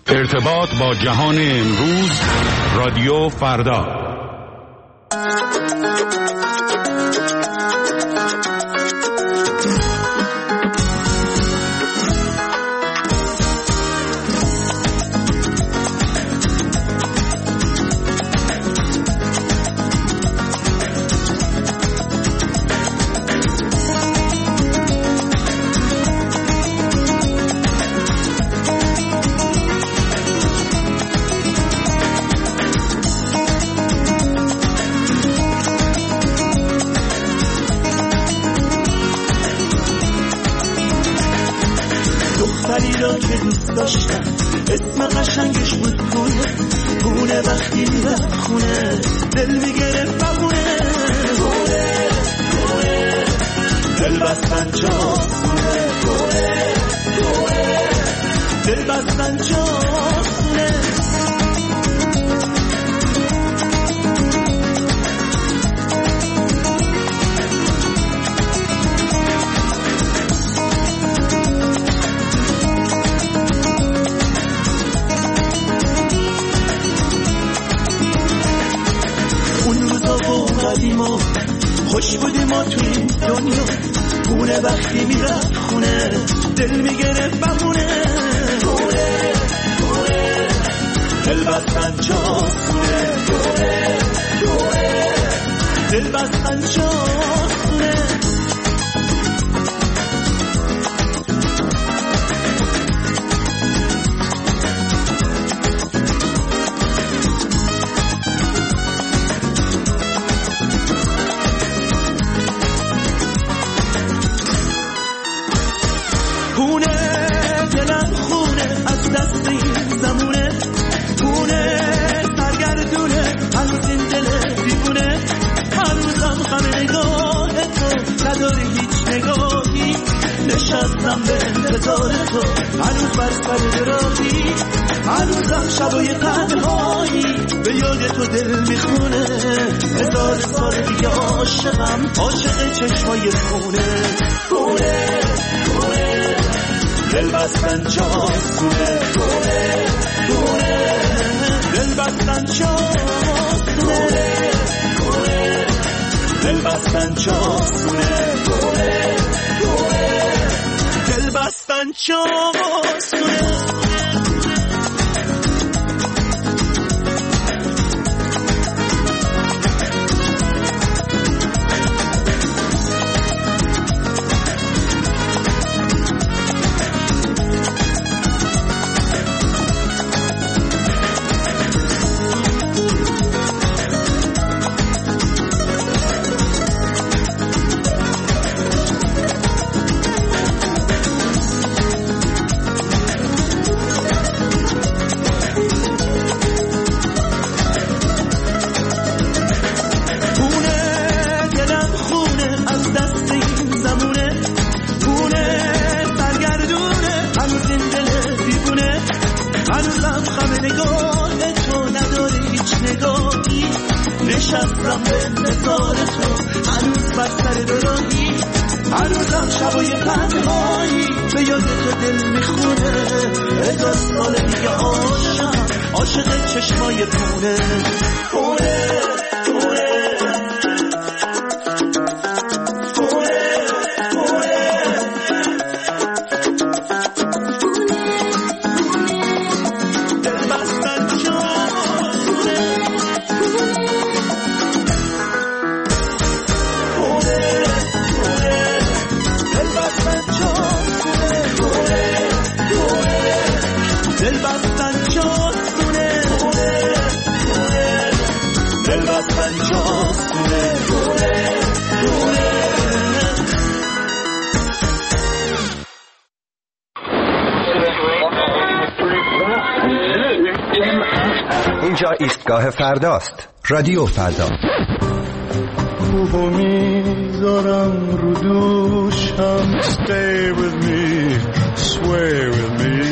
ارتباط با جهان امروز، رادیو فردا. اسم قشنگش بود پونه وقتی میرفت خونه دل میگرفت بمونه دل بستن جاسونه دل بستن جاسونه خوش بودیم ما تو این دنیا خونه وقتی میرفت خونه دل میگرفت بمونه دل بستن جاسونه دل بستن جاسونه نشستم به انتظار تو هنوز بر سر راهی هنوزم شبای تنهایی به یاد تو دل میخونه هزار سال دیگه عاشقم عاشق چشمای خونه دل بستن جاسونه دل بستن جاسونه دل بستن جاسونه دل بستن جاسونه نشستم به انتظار تو هنوز بر سر راهی هنوزم شبای تنهایی به یاد تو دل میخونه هزار سال دیگه عاشق چشمای خونه اینجا ایستگاه فرداست. رادیو فردا. خوبو میذارم رو دوشم. Stay with me, sway with me.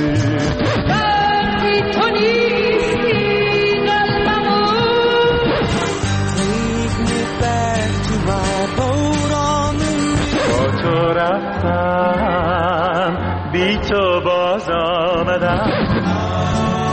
تو نیستی قلبمو. Take me back to my boat on the با تو رفتم بی تو باز آمدم.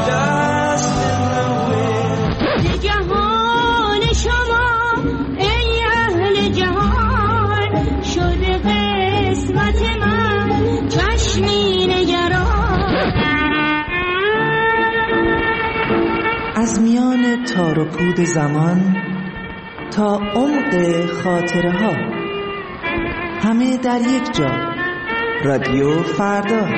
میان تار و پود زمان تا عمق خاطره ها، همه در یک جا. رادیو فردا.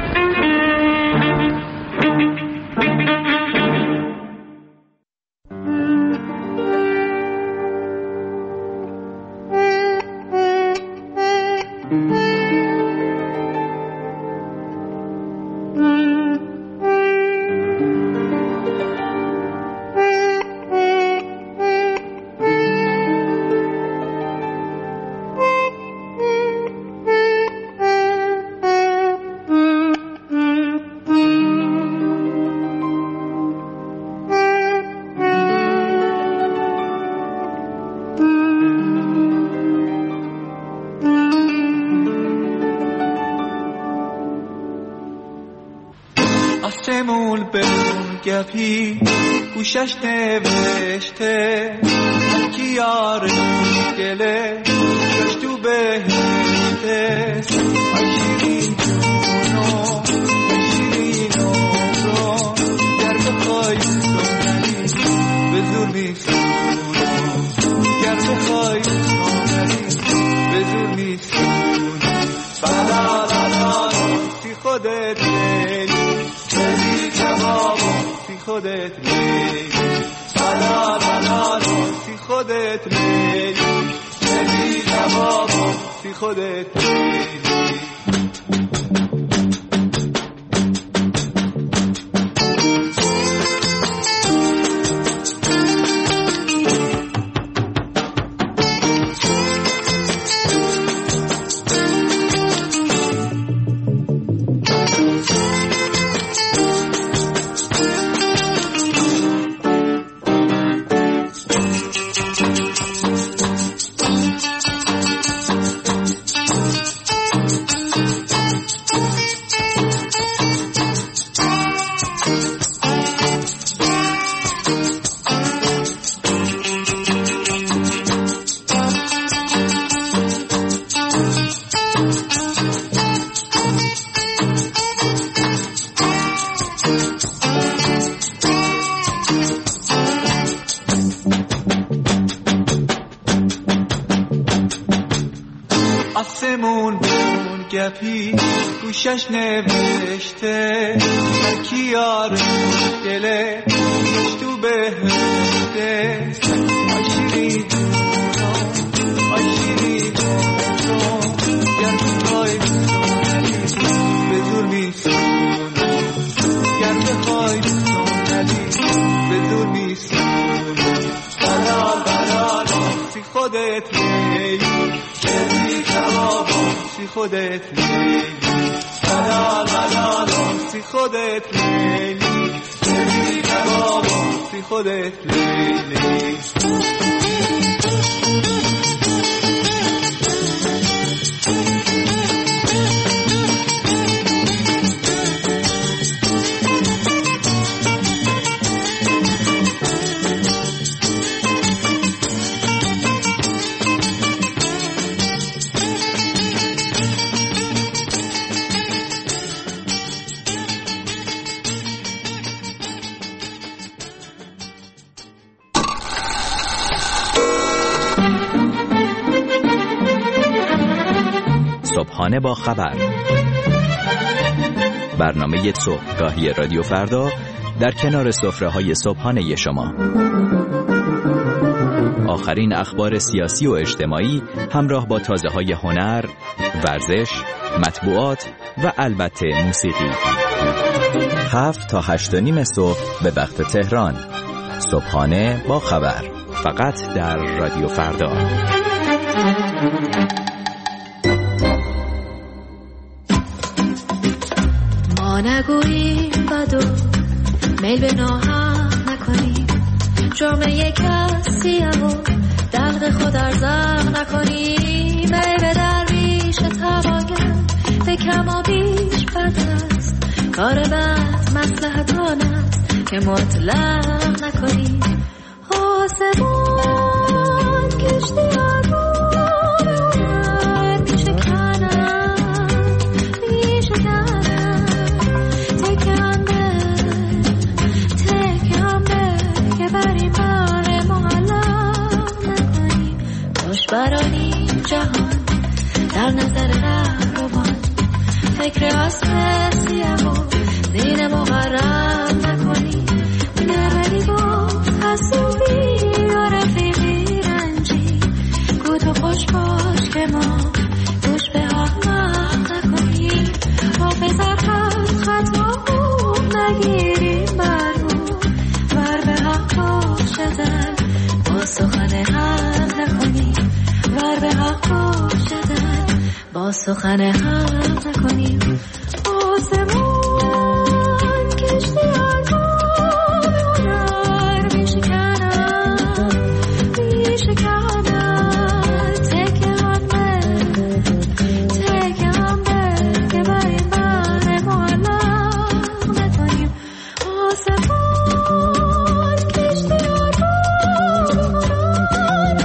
آسمون بمون گپی گوشش نوشته کی یار گله گوش تو بهشته آشیرین جونو آشیرین رو گر بخوای سونری به زور میسونو گر بخوای سونری به زور میسونو بلا لا سی خودت خودت لیلی بلا بلا سی خودت لیلی لیلی جوابو سی خودت لیلی آسمون بمون گپی گوشش نوشته کی یار دله گوش تو بهشته آشیرین آشیرین گر بخوای سونری به زور میسونو گر بخوای سونری به زور میسونو بلال بلال سی خودت لیلی سی خودت لیلی بلال بلال سی خودت لیلی لیلی کبابو سی خودت لیلی صبحانه با خبر، برنامه صبحگاهی رادیو فردا در کنار سفره‌های صبحانه شما. آخرین اخبار سیاسی و اجتماعی همراه با تازه‌های هنر، ورزش، مطبوعات و البته موسیقی. 7 تا 8:30 صبح به وقت تهران. صبحانه با خبر، فقط در رادیو فردا. ما نگوییم بدو میل به ناهم نکنیم، جرم یک کسیم و دلق خود ارزم نکنیم. ای به درویش تواگر به کم و بیش بد است، کار بد مصلحتان است که مطلق نکنیم. آسمان کشتی سخن هم نکنیم. آسمون کشتی آرمان هنر میشکنم تکه هم به که بر این بحر معلق نکنیم. آسمون کشتی آرمان هنر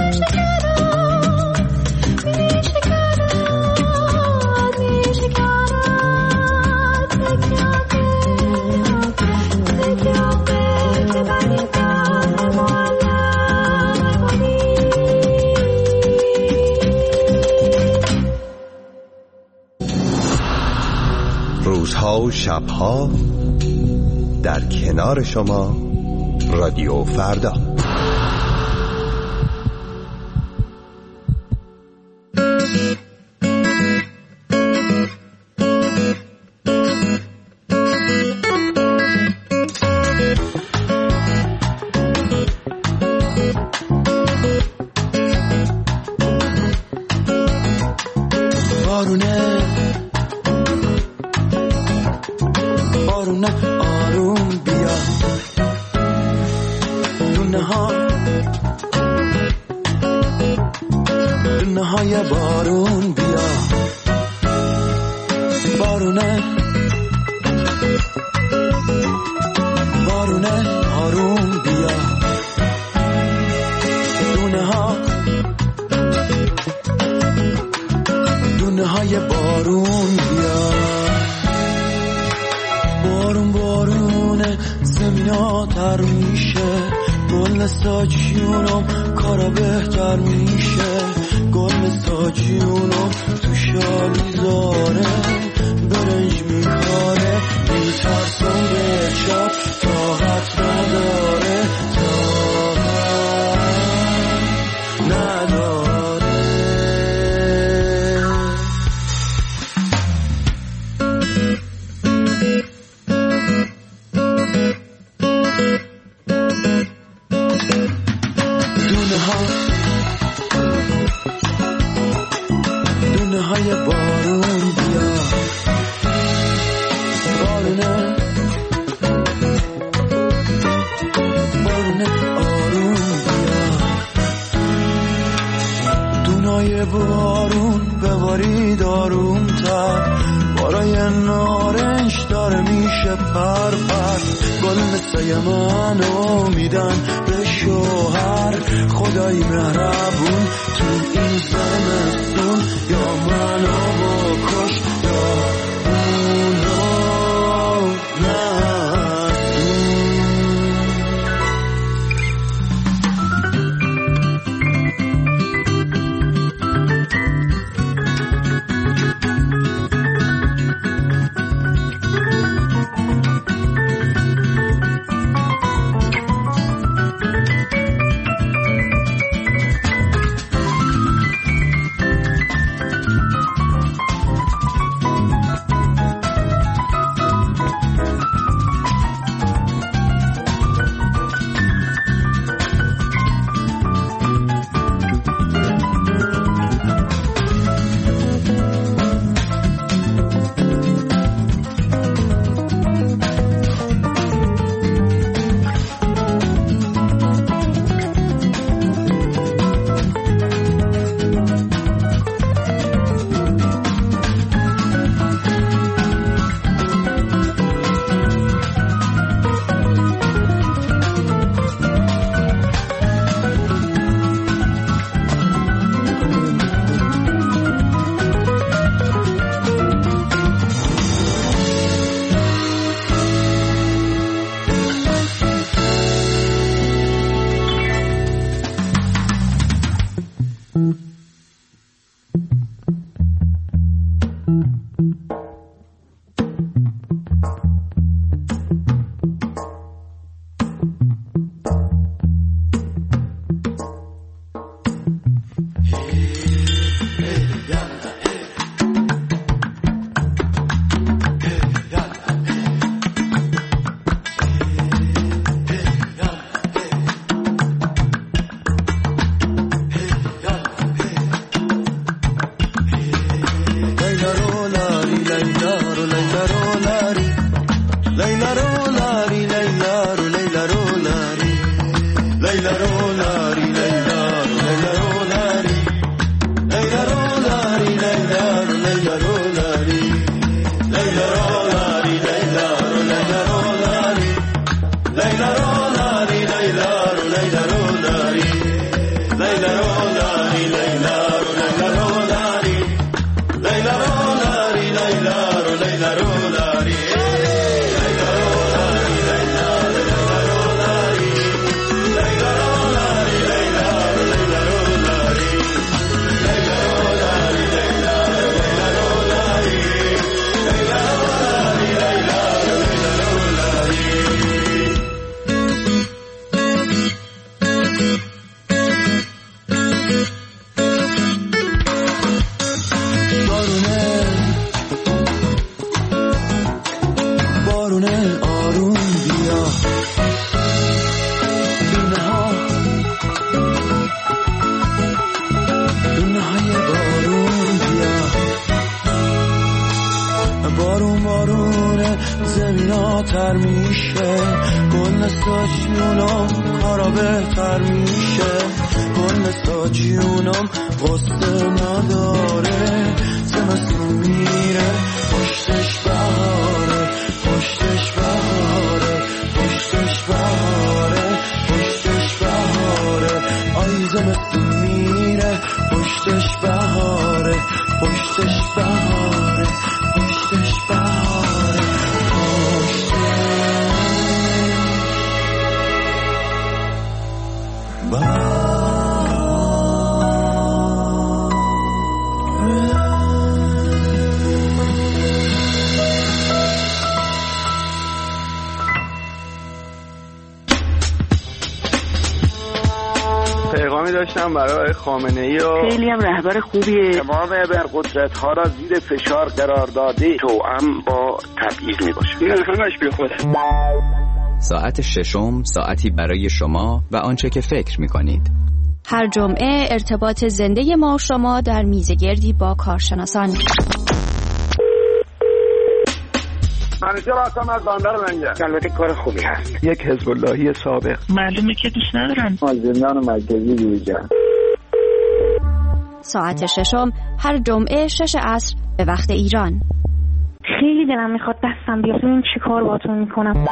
روزها و شبها در کنار شما رادیو فردا. بارونه آروم بیا، دونه های بارون بیا. بارونه آروم بیا، دونه های بارون بیا. بارونه زمیناتر میشه، گل ساجیونم کارا بهتر میشه. گل ساجیونم تو شالیزاره برنج میکاره، میترسم به شب طاقت نداره، دونه های بارون بیا. بارونه آروم بیا، دونای بارون ببارید آروم تر. بارای نارنج داره میشه پر. گل مثل منو میدن به شوهر، خدای مهربون تو این زمستون. یا منو بکش یا اونو بیا دونه های بارون بیا بارونه زمین ها تر میشه گل نساجیونم کارا بهتر میشه گل نساجیونم قصه نداره زمستون میره پشتش بهاره پشتش بهاره پشتش بهاره پشتش بهاره آی زمستون میره پشتش بهاره پشتش بهاره پشتش بهاره پشتش بهاره. پیغامی داشتم برای خامنه‌ای و خیلی هم رهبر خوبیه. تمام ابرقدرت‌ها را زیر فشار قرار داده توأم با تبعیض میباشه. این همش بی خوده. ساعت ششم ساعتی برای شما و آنچه که فکر می‌کنید. هر جمعه ارتباط زنده ما و شما در میزگردی با کارشناسان. منیجر آسام از باندر منگه. البته کار خوبی هست. یک حزب اللهی سابق. معلومه که دوست ندارن. زندان مرکزی دیگر. ساعت ششم هر جمعه 6 عصر به وقت ایران. خیلی دلم میخواد دستم بیاد ببینم چی کار باهاتون میکنم.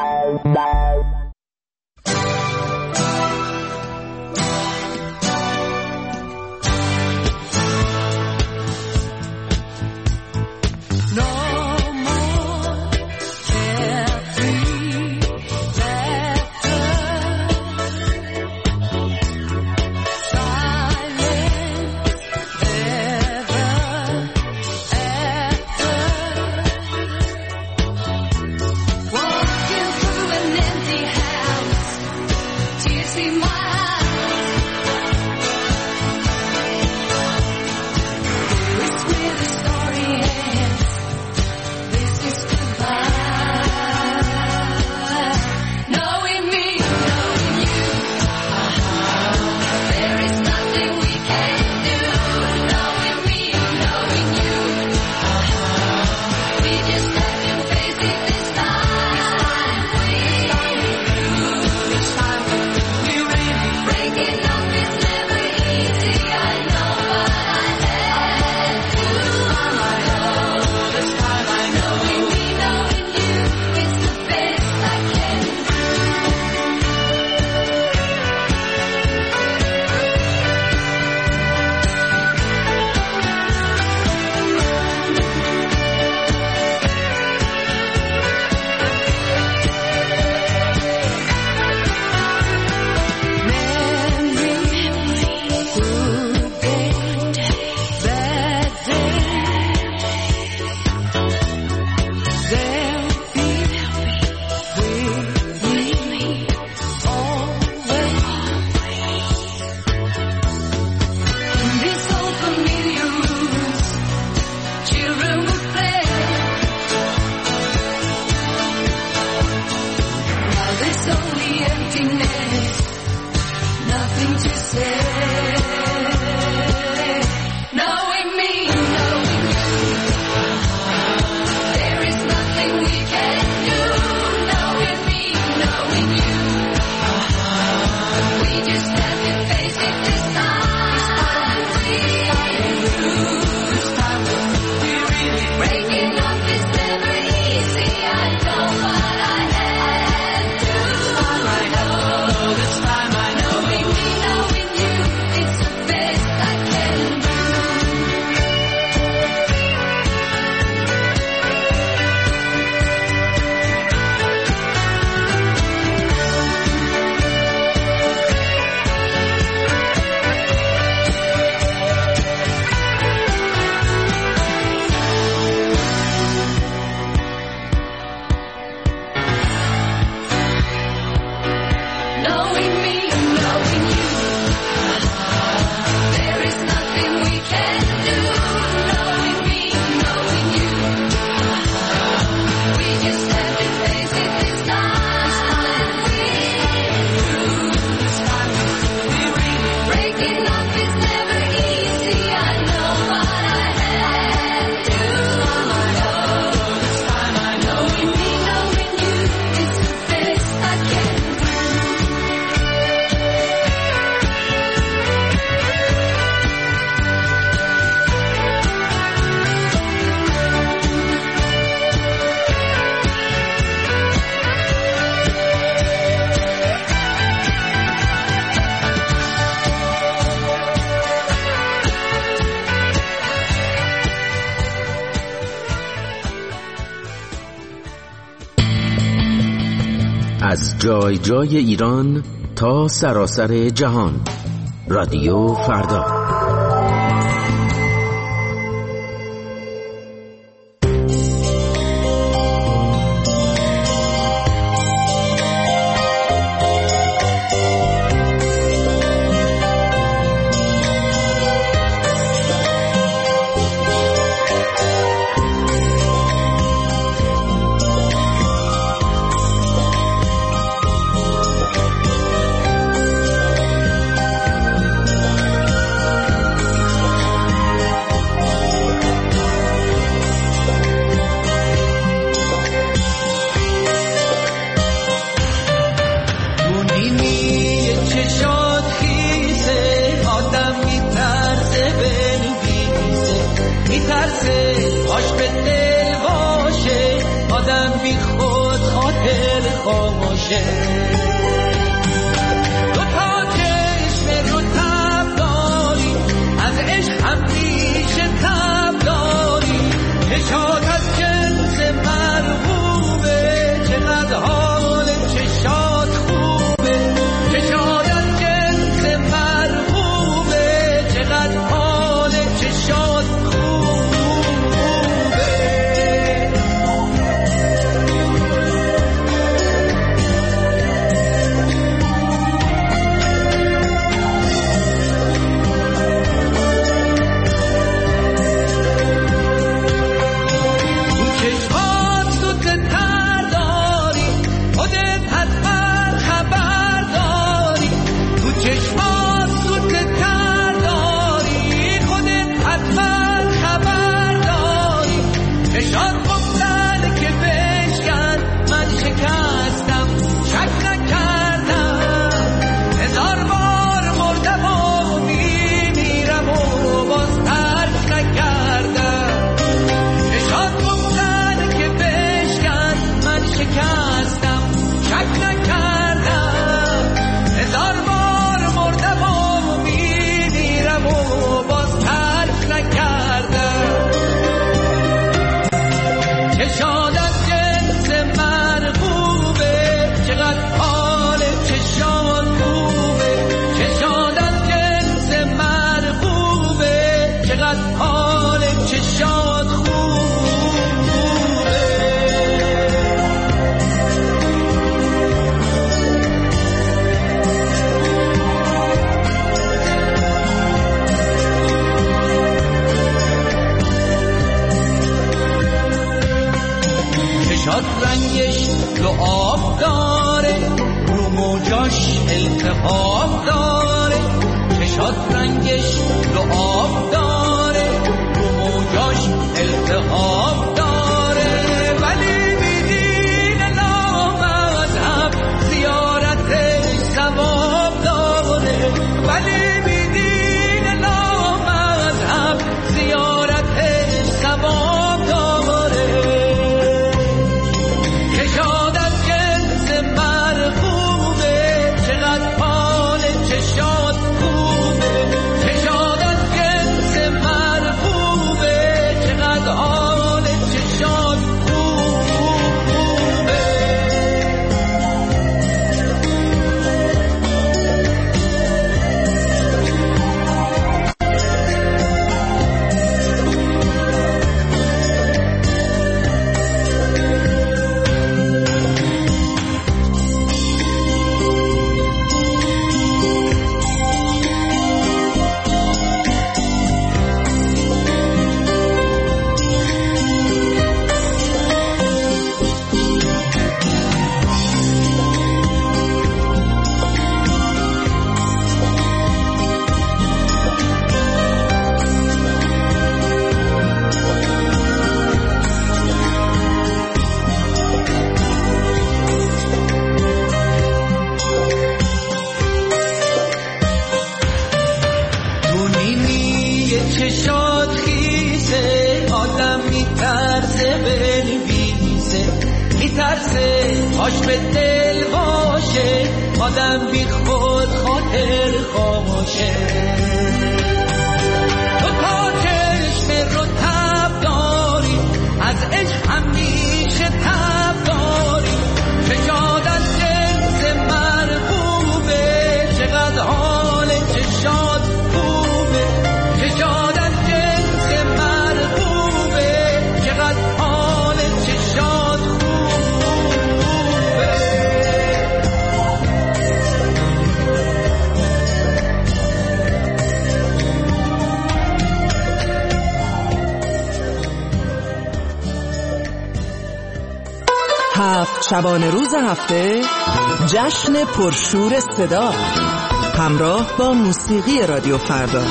از جای جای ایران تا سراسر جهان. رادیو فردا. هاش به دل باشه آدم بی خود خاطر خاموشه تو تا چشم رو تب داری از عشق همیشه تب داری شجاعت شبانه روز هفته جشن پرشور صدا همراه با موسیقی رادیو فردا.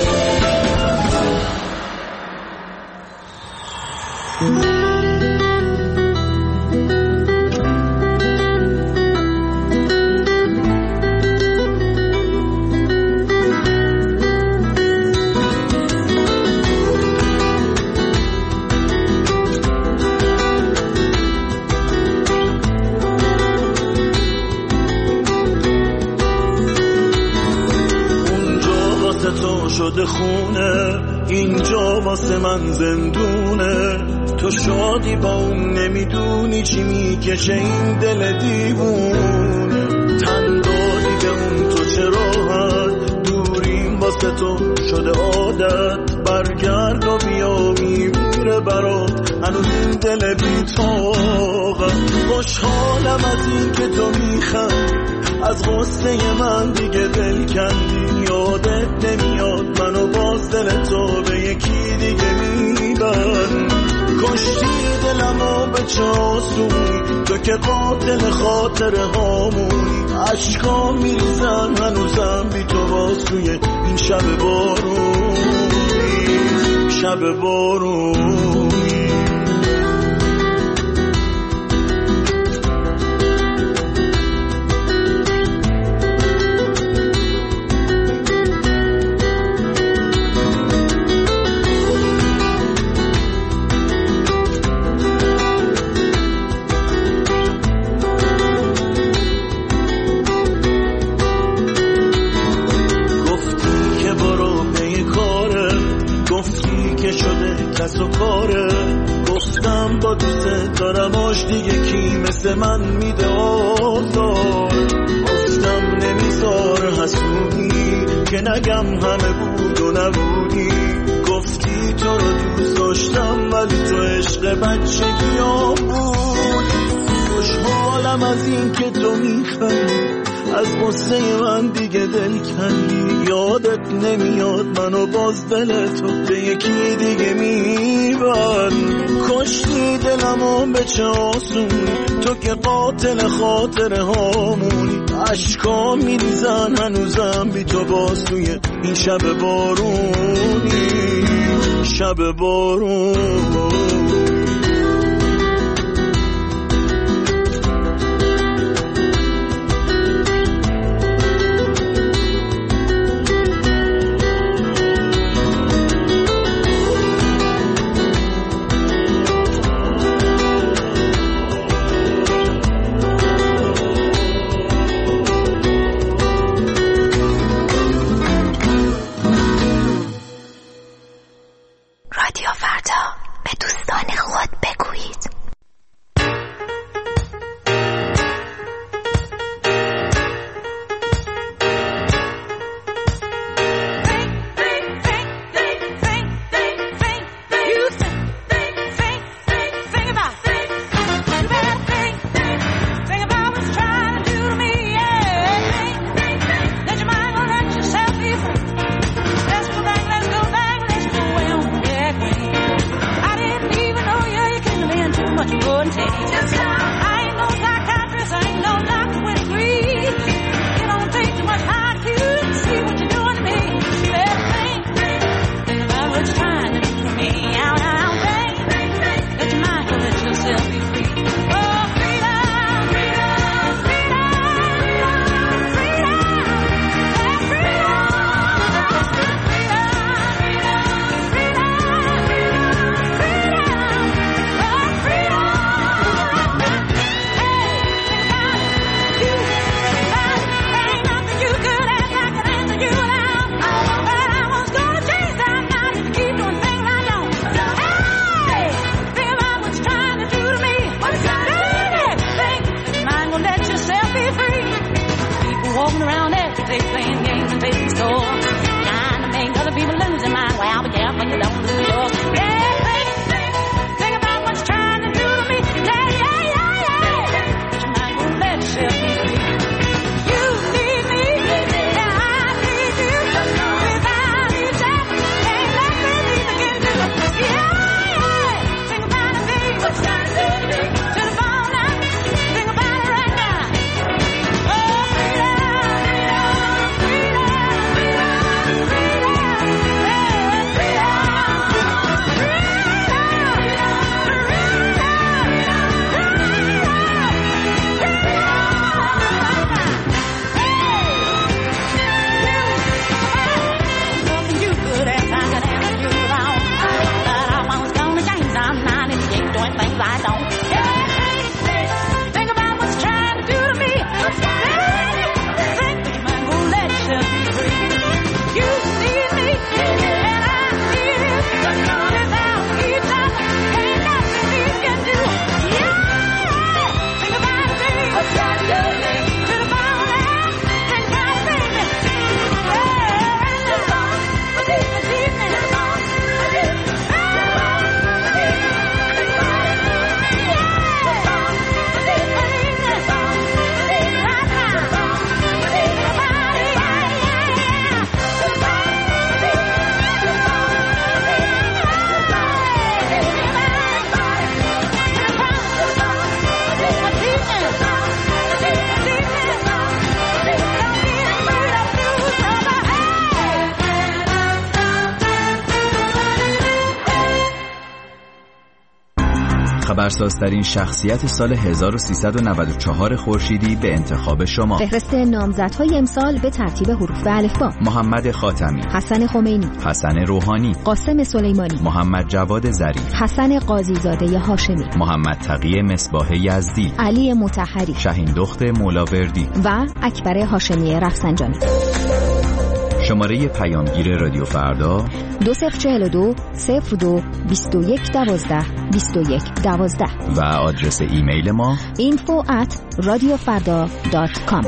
شده خونه اینجا واسه من زندونه، تو شادی با اون نمیدونی چی میکشه این دل دیوونه، تن دادی به اون تو چه راحت، دوریم واسه تو شده عادت، برگرد و بیا میمیره برات هنوز این دل بی‌طاقت، خوشحالم از این که تو میخندی از غصه من دیگه دل کندی، یادت نمیاد منو باز دل تو به یکی دیگه میبند، کشتی دلمو به چه آسونی تو که قاتل خاطره هامونی، عشقا میریزن هنوزم بی تو باز توی این شب بارونی، شب بارونی. کس و کاره گفتم با دوست دارم آش دیگه کی مثل من میده آزار، گفتم نمیذار حسودی که نگم همه بود و نبودی، گفتی تو رو دوست داشتم ولی تو عشق بچگی ها بودی، خوشحالم از این که تو میخندی از غصه من دیگه دل کندی، یادت نمیاد منو باز دل تو به یکی دیگه میبند، کشتی دلمو به چه آسونی تو که قاتل خاطره هامونی، عشقا میریزن هنوزم بی تو باز توی این شب بارونی، شب بارونی. خبرسازترین شخصیت سال 1394 خورشیدی به انتخاب شما. فهرست نامزدهای امسال به ترتیب حروف الفبا: محمد خاتمی، حسن خمینی، حسن روحانی، قاسم سلیمانی، محمد جواد ظریف، حسن قاضیزاده هاشمی، محمد تقی مصباح یزدی، علی مطهری، شهین دخت مولاوردی و اکبر هاشمی رفسنجانی. شماره پیامگیر رادیو فردا 2042 02 21 12 21 12 و آدرس ایمیل ما info@radiofarda.com.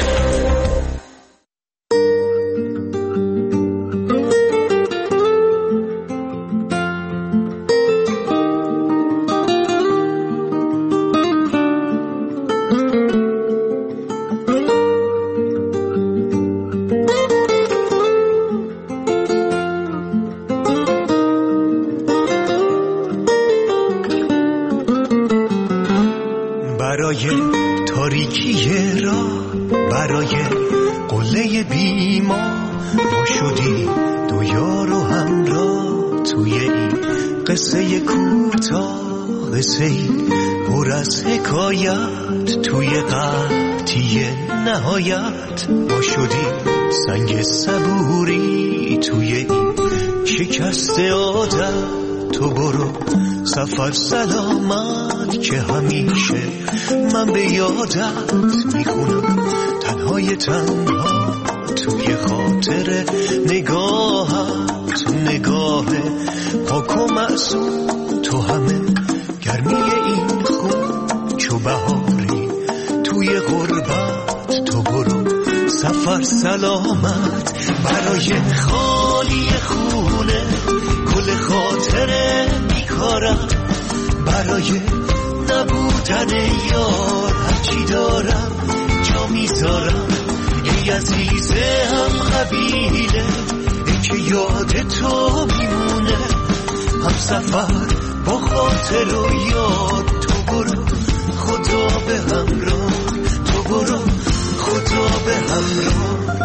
برای تاریکی راه، برای قله بیما، ما شدیم دو یار و همراه توی این قصه کوتاه، قصه پر از حکایت توی قحطی نهایت. ما شدیم سنگ صبوری توی این شکست عادت. تو برو سفر سلامت که همیشه من به یادت میخونم، تنهای تنها توی خاطر نگاهت. تو نگاه پاک و معصوم، تو همه گرمی این خون چو بهاری توی غربت. تو برو سفر سلامت برای خالی خونه، گل خاطره بیکارم برای نبودن یار. هرچی دارم جا میذارم ای عزیز هم قبیله، ای که یاد تو میمونه هم سفر با خاطر و یاد. تو برو خدا به همراه، تو برو خدا به همراه.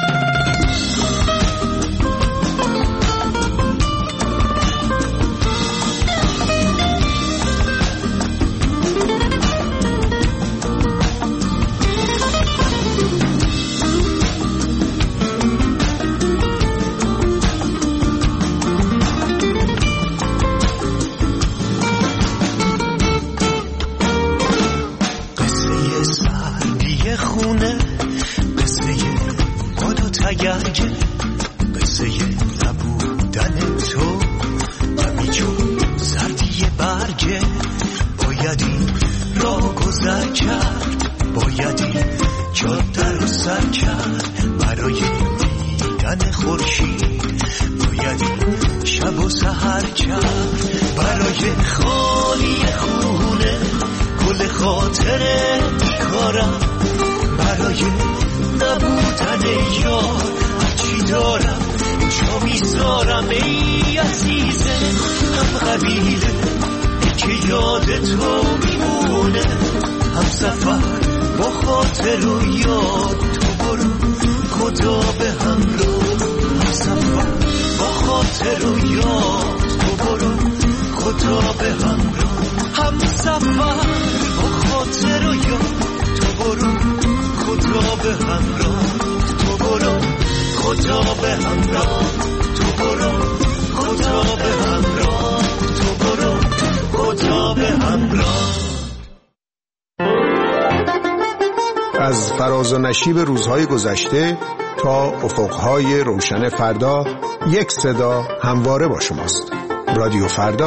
قصه نبودن تو همیچون سردی برگه. بایدی را گذر کرد، بایدی جاده رو سر کرد برای دیدن خورشید. بایدی شب و سحر کرد برای خالی خونه، گل خاطره بیکارم برای نبودن یار. هرچی دارم جا میذارم ای عزیزه هم قبیله، ای که یاد تو میمونه هم سفر با خاطر و یاد. تو برو خدا به همراه، هم سفر با خاطر و یاد. تو برو خدا به همراه، هم سفر با خاطر و یاد. تو برو خدا به همراه، تو برو خدا به همراه، تو برو خدا به همراه، تو برو خدا به همراه. از فراز و نشیب روزهای گذشته تا افقهای روشن فردا، یک صدا همواره با شماست. رادیو فردا.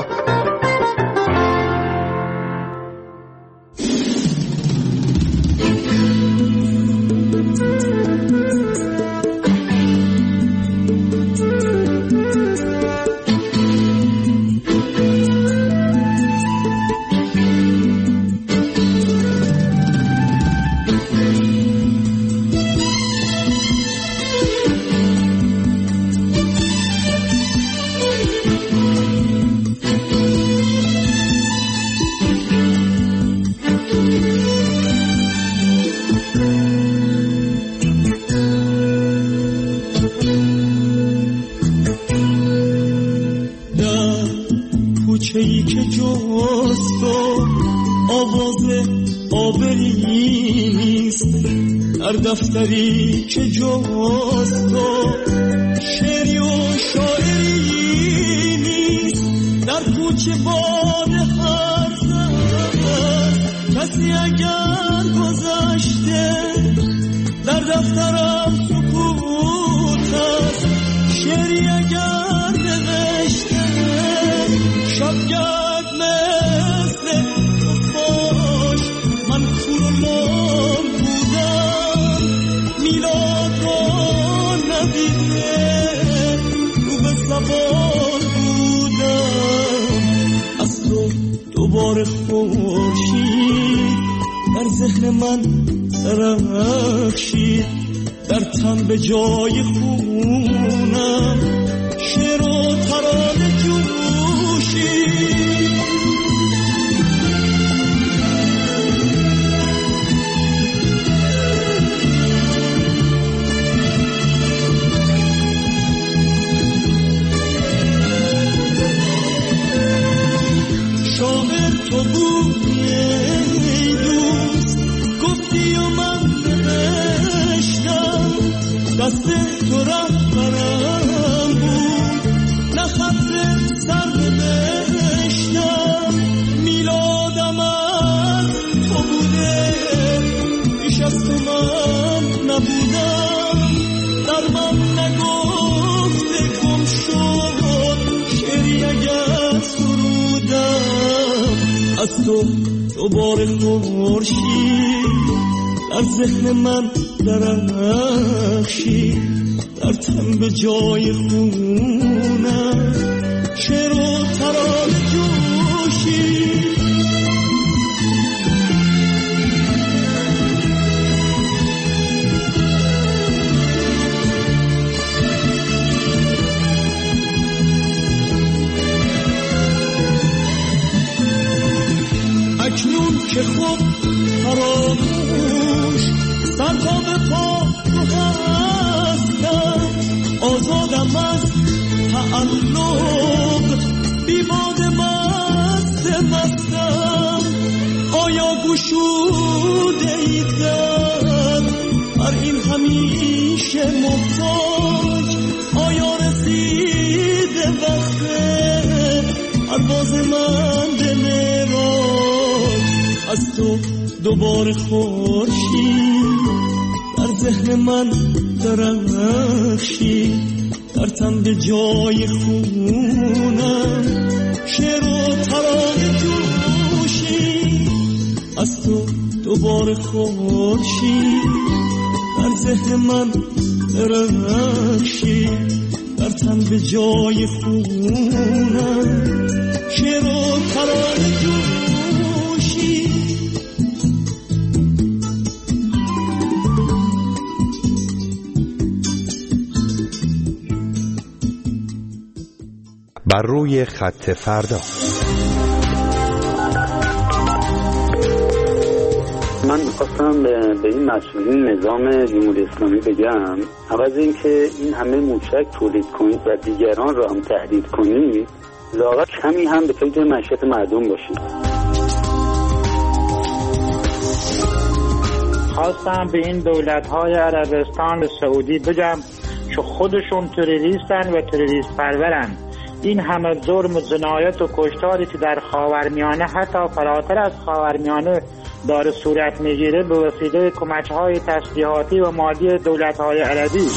در دفتری که جاست تو شعری و شاعری نیست، در کوچه باد هر زد کسی اگر گذشته، در دفترم سکوت است شعری اگر نوشته، شبگرد مثل خفاش من کورلام بودم، میلاد را ندیده رو به زبان بودم، از تو دوباره خورشید در ذهن من درخشید، در تن به جای خونم شعر و ترانه جوشید. شاعر تو بودی ای دوست، گفتی و من نوشتم، دست تو رهبرم بود نه خط سر نوشتم، میلادم از تو بوده بیش از تو من نبودم، در من نگفته گم شد شعری اگر سرودم، از تو دوباره خورشید در ذهن من درخشید، در تن به جای خونم شعر و ترانه جوشید. اکنون که خود فراموش سر تا به پا تو هستم، آزادم از تعلق بیباد مستم، آیا گشوده ایدن بر این همیشه محتاج، آیا رسیده وقت پرواز من به معراج، از تو دوباره خورشید در ذهن من درخشید، در تن به جای خونم شعر و ترانه جوشید، از تو دوباره خورشید در ذهن من درخشید، در تن به جای خونم شعر و ترانه جوشید. بر روی خط فردا. من می‌خواستم به این مسئولین نظام جمهوری اسلامی بگم عوض اینکه این همه موشک تولید کنید و دیگران را هم تهدید کنید، لااقل کمی هم به فکر معیشت مردم باشید. خواستم به این دولت‌های عربستان و سعودی بگم که خودشون تروریستن و تروریست پرورن. این همه ظلم و جنایت و کشتاری که در خاورمیانه حتی فراتر از خاورمیانه داره صورت میگیره به وسیله کمک‌های تسلیحاتی و مالی دولت‌های عربی.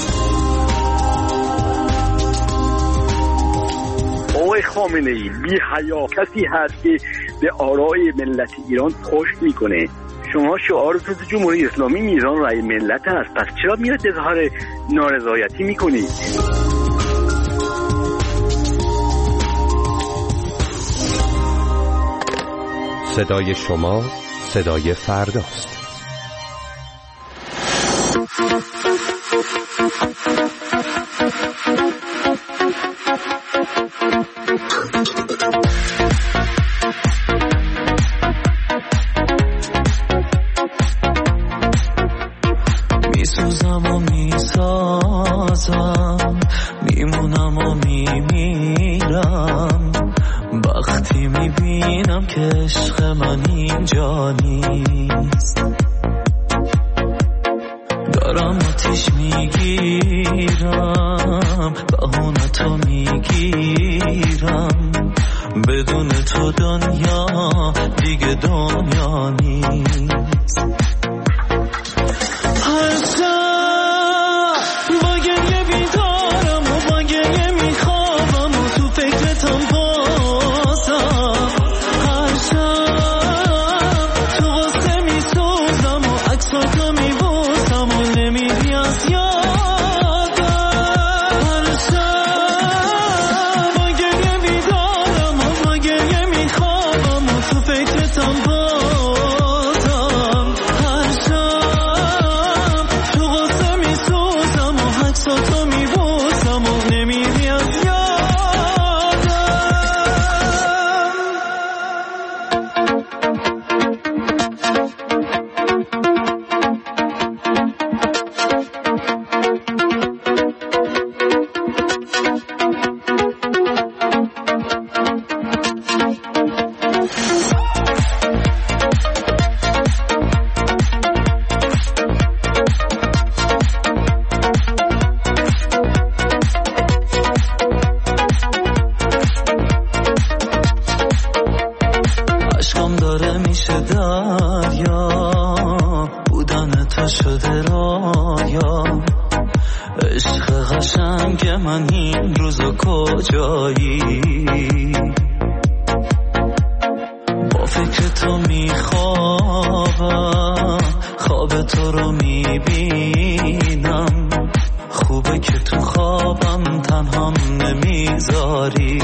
آقای خامنه‌ای بی حیا کسی هست که به آرای ملت ایران پشت میکنه. شما شعارتون تو جمهوری اسلامی ایران رای ملت هست، پس چرا میاد اظهار نارضایتی میکنید؟ صدای شما صدای فرداست. میسوزم و میسازم، میمونم و میمیرم، وقتی میبینم که عشق من اینجا نیست. دلم آتیش میگیرم بهونه تو میگیرم بدون تو دنیا دیگه دنیا نیست هر شب با گریه بیدارم و با گریه میخوابم و تو فکرتم بازم هر شب تو غصه میسوزم و عکساتو میبوسم و نمیری از یادم هر شب با گریه بیدارم و با گریه میخوابم و تو فکرتم بازم هر شب تو غصه میسوزم و عکساتو میبوسم و نمیری از یادم عشقم داره میشه دریا بودن تو شده رایا عشق قشنگ من این روزا کجایی با فکر تو میخوابم خواب تو رو میبینم خوبه که تو خوابم تنهام نمیذاری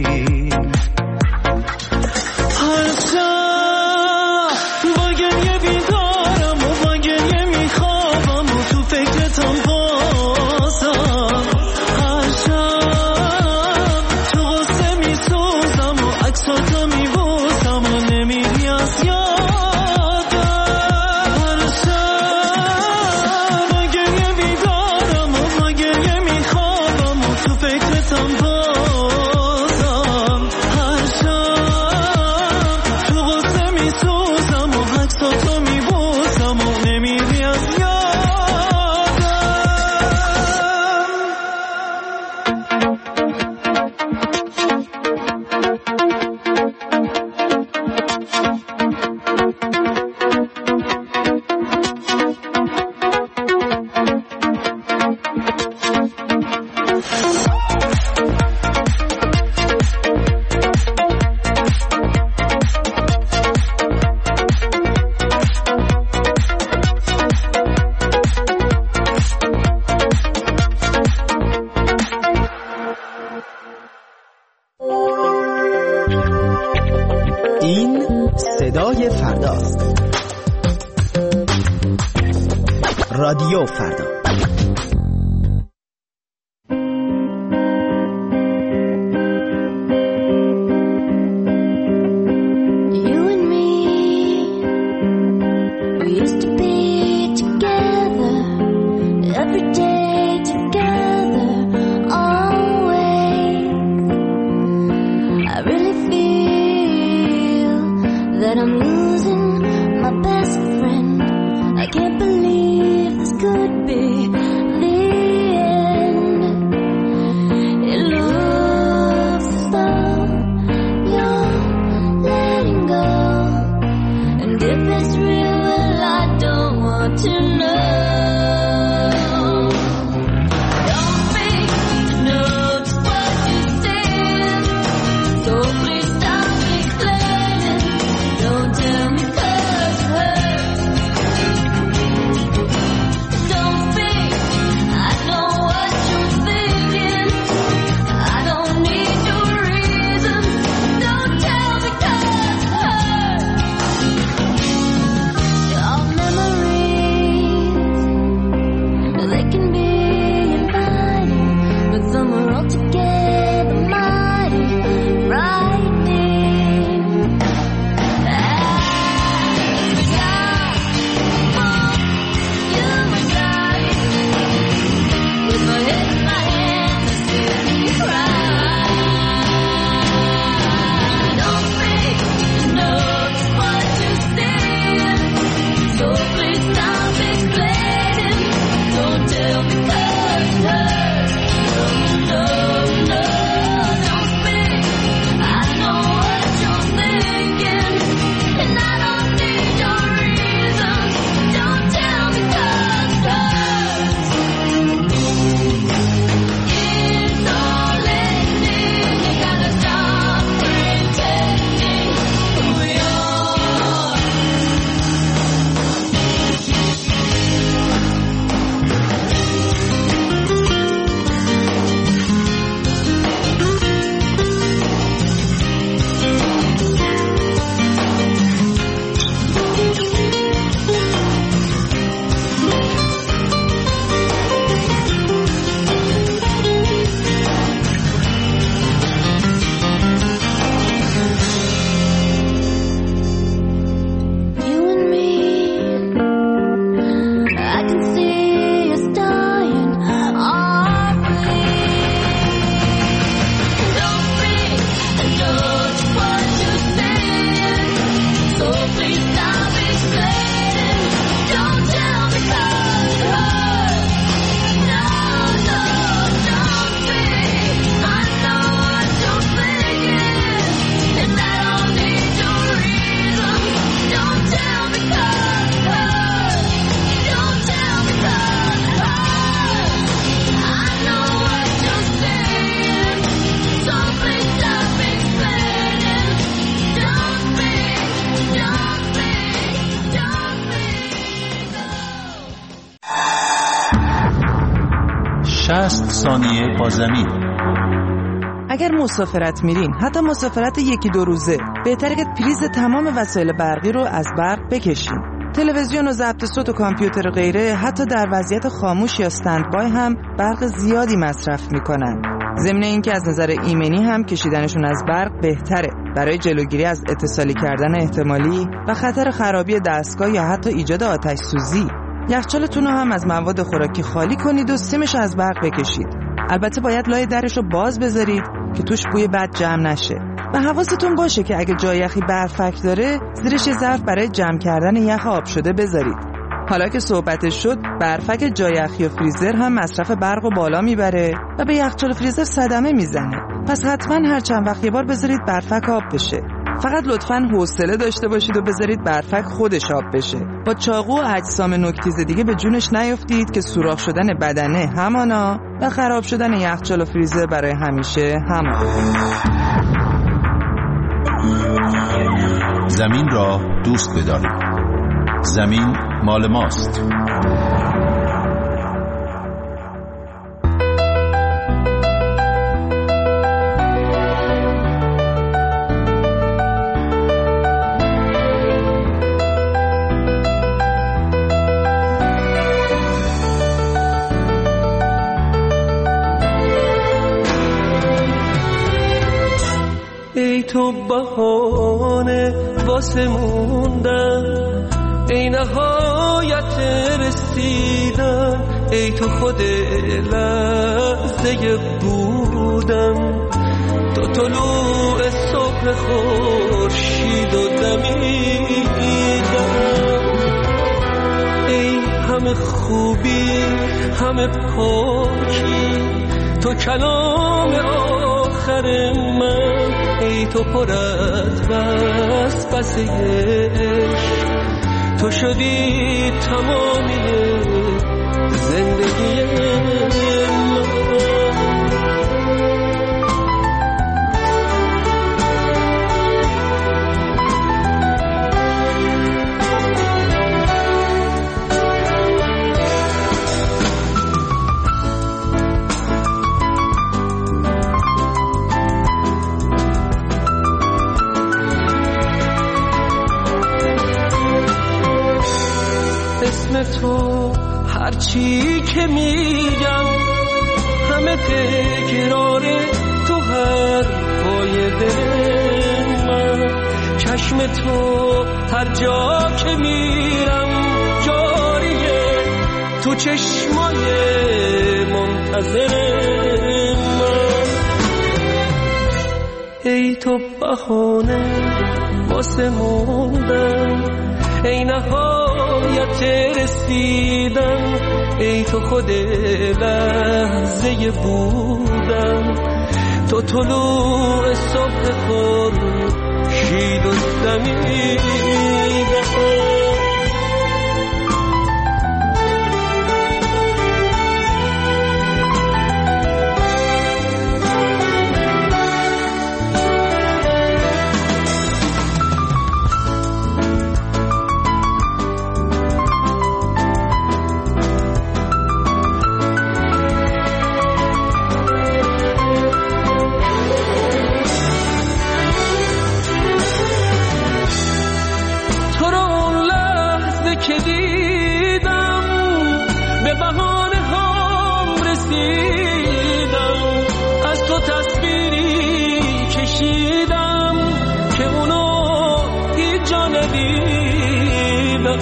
هر شب با گریه بیدارم و با گریه میخوابم و تو فکرتم بازم هر شب تو غصه میسوزم و عکساتو میبوسم و نمیری از یادم هر شب با گریه بیدارم و با گریه میخوابم و تو فکرتم بازم هر شب تو غصه میسوزم و عکساتو میبوسم و نمیری از یادم این صدای فرداست. رادیو فردا. Don't 60 ثانیه با زمین. اگر مسافرت میرین، حتی مسافرت 1-2 روزه، بهتره که پریز تمام وسایل برقی رو از برق بکشین. تلویزیون و ضبط صوت و کامپیوتر و غیره حتی در وضعیت خاموش یا استندبای هم برق زیادی مصرف میکنن. ضمن اینکه از نظر ایمنی هم کشیدنشون از برق بهتره برای جلوگیری از اتصالی کردن احتمالی و خطر خرابی دستگاه یا حتی ایجاد آتش سوزی. یخچالتون رو هم از مواد خوراکی خالی کنید و سیمش از برق بکشید. البته باید لای درش رو باز بذارید که توش بوی بد جمع نشه و حواستون باشه که اگه جای یخی برفک داره زیرش یه ظرف برای جمع کردن یخ آب شده بذارید. حالا که صحبتش شد، برفک جای یخی و فریزر هم مصرف برق رو بالا میبره و به یخچال و فریزر صدمه میزنه. پس حتما هر چند وقت یه بار بذارید برفک آب بشه. فقط لطفاً حوصله داشته باشید و بذارید برفک خودش آب بشه. با چاقو و اجسام نوک‌تیز دیگه به جونش نیفتید که سوراخ شدن بدنه همانا و خراب شدن یخچال و فریزر برای همیشه همان. زمین را دوست بدارید. زمین مال ماست. ای تو بهانه واسه موندن، ای نهایت رسیدن، ای تو خود لحظه بودن، تو طلوع صبح خورشید و دمیدن. ای همه خوبی همه پاکی، تو کلام آخر من، ای تو پر از وسوسه عشق، تو شدی تمامی زندگی من. اسم تو هرچی که میگم همه تکرار تو هر پای دل من. چشم تو هر جا که میرم جاریه، تو چشمای منتظر من. ای تو بهانه واسه موندن، ای نهایت رسیدن، ای تو خود لحظه بودن، تو طلوع صبح خورشید و دمیدن. که دیدم به بهانه هم رسیدم، از تو تصویری کشیدم که اونو هیچ جا ندیدم.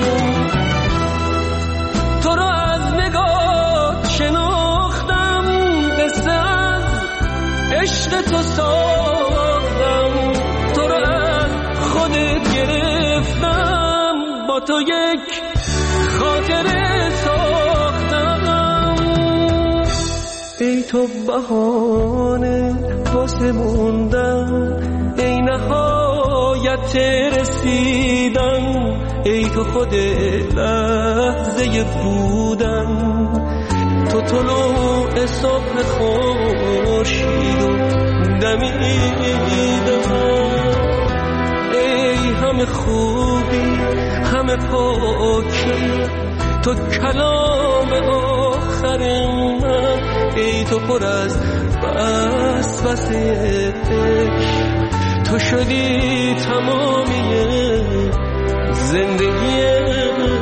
تو رو از نگاه شناختم، قصه از عشق تو ساختم، تو رو از خودت گرفتم، با تو یک خاطره ساختم. ای تو بهانه واسه موندن، ای نهایت رسیدن، ای تو خود لحظه بودن، تو طلوع صبح خورشید و دمیدن. ای همه خوبی همه پاکی، تو کلام آخر من، ای تو پر از وسوسه، تو شدی تمامی زندگی